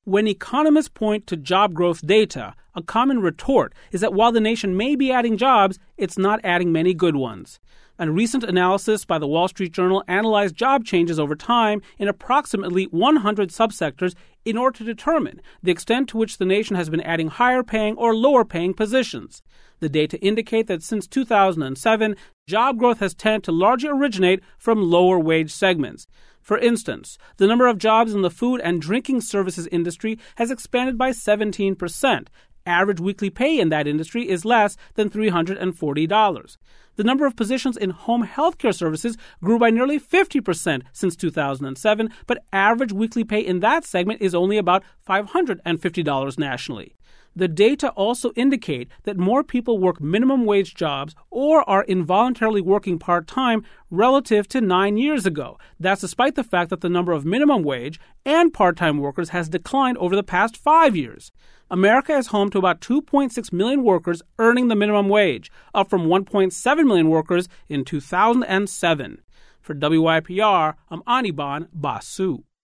When economists point to job growth data, a common retort is that while the nation may be adding jobs, it's not adding many good ones. A recent analysis by the Wall Street Journal analyzed job changes over time in approximately 100 subsectors in order to determine the extent to which the nation has been adding higher-paying or lower-paying positions. The data indicate that since 2007, job growth has tended to largely originate from lower-wage segments. For instance, the number of jobs in the food and drinking services industry has expanded by 17%. Average weekly pay in that industry is less than $340. The number of positions in home healthcare services grew by nearly 50% since 2007, but average weekly pay in that segment is only about $550 nationally. The data also indicate that more people work minimum wage jobs or are involuntarily working part-time relative to 9 years ago. That's despite the fact that the number of minimum wage and part-time workers has declined over the past 5 years. America is home to about 2.6 million workers earning the minimum wage, up from 1.7 million workers in 2007. For WYPR, I'm Anirban Basu.